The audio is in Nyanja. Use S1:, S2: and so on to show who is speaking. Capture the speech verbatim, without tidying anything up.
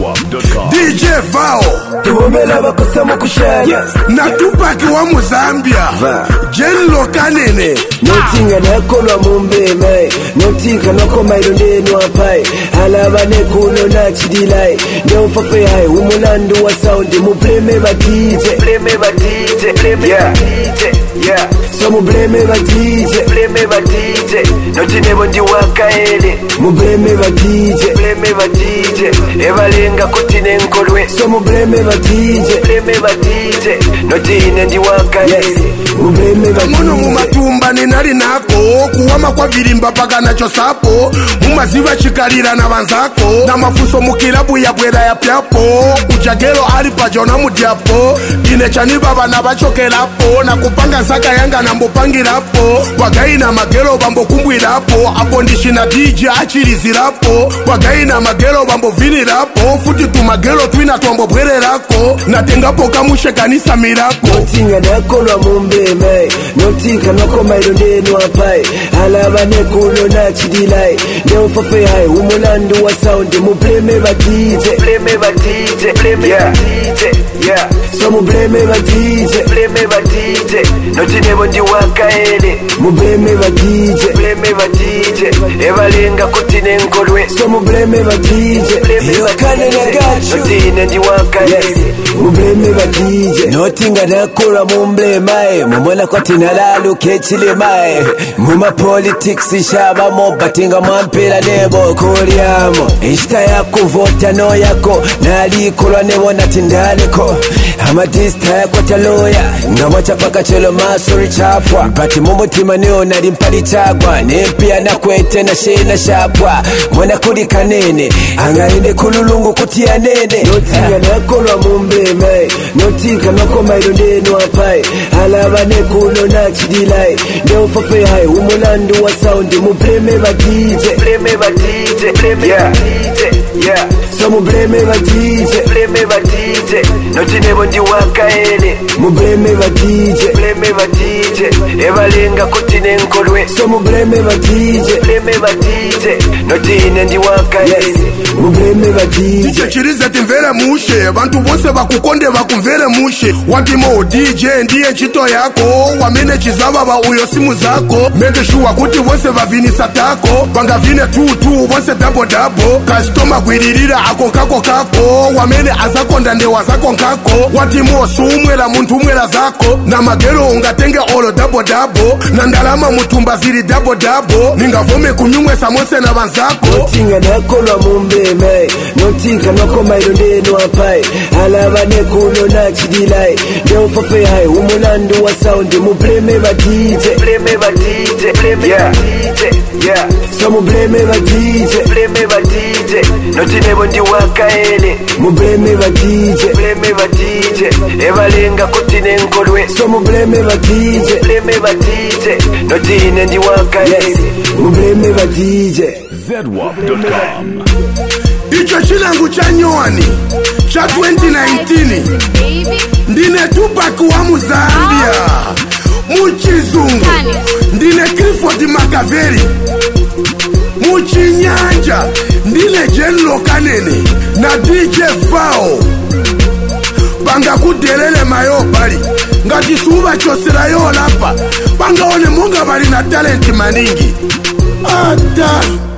S1: D J Vao
S2: tubomela bakosamo kushaya
S1: na Tupac wa Mozambia Jenlo Kanene
S2: notinga nakolwa mumbeme notinga nokoma irondeni wapai alabane kuno na chidilai ndio fafe hai umulandu wa sound mu blame ba D J blame ba D J blame ba D J yeah so mu blame ba D J blame ba D J notinebo ndi wakaele mu blame ba D J blame ba D J ebalenga kutine nkolwe so mu blame ba D J blame ba D J notine ndi wakaele mu blame ba
S1: muno mu matumba ninali nako kuwama kwa vilimba paka nacho sapo mumaziva chikalira na banzako na mafuso mukilabu ya bwera ya pyapo kuchagelo ali pajona mudiapo ine chani baba na bachokelapo na kupanga saka yanga na mbopangirapo wagai na magelo bambo kumbwirapo apo ndishina D J achirizirapo wagai na magelo bambo vinirapo futi tumagelo twina tuambo bwererako na tengapo kamushe kanisa mirako
S2: notinga nakolwa mumbeme notinga nokoma irondeni wapai alabane kuno na chidilai ndio fafe hai umulandu wa sound mu blame ba D J blame ba D J blame ba D J yeah so mu blame ba D J blame ba D J notinebo ndi wakaele mu blame ba D J blame ba D J ebalenga kutine nkolwe so mu blame ba D J blame ba D J notine ndi wakaele mu blame ba D J notinga nakolwa mu blame mumbola kwati nalalu kechile mae muma politics shaba mo batinga mwampira nebo kuliamo ishta ya kuvota no yako nalikolwa nebo natindaleko amadista ya kwa taloya ngawacha paka chelo masuri chapwa mpati mumutima neo nalimpali chagwa nempia na kwete na shena shapwa mwana kuli kanene angainde kululungu kutia nene notinga nakolwa mumbeme notinga nokoma irondeni wapai alabane kuno na chidilai ndio fafe hai umulandu wa sound mu blame ba D J blame ba D J blame ba D J yeah so mu blame ba D J blame ba D J notinebo ndi wakaele mu blame ba D J blame ba D J ebalenga kutine nkolwe so mu blame ba D J blame ba D J notine ndi wakaele mu blame ba D J
S1: chirize timvere mushe bantu bose bakukonde bakumvere mushe watimo D J ndiye chito yako wamene chizaba ba uyo simu zako make sure kuti bose bavinisa tako banga vine tu tu bose double double customer gwirira ako kako kako wamene azakonda nde wazako nkako watimo sumwela muntu umwela zako na magero ungatenge olo double double na ndalama mutumba ziri double double ningavome kunyumwe samose na banzako
S2: notinga nakolwa mumbeme notinga nokoma irondeni wapai alabane kuno na chidilai ndio fafe hai umulandu wa sound mu blame ba D J blame ba D J blame ba D J yeah so mu blame ba D J blame ba D J notinebo ndi wakaele mu blame ba D J blame ba D J ebalenga kutine nkolwe so mu blame ba D J blame ba D J notine ndi wakaele mu blame ba D J
S3: zedwap dot com.
S1: Icho chilangu cha nyuani cha twenty nineteen ndine Tupac wa Mozambia muchizungu ndine Clifford Makaveli muchinyanja ndine Jenlo Kanene na D J Vao banga kudelele mayo bali ngati suba chosera yo lapa banga one munga bali na talent maningi ata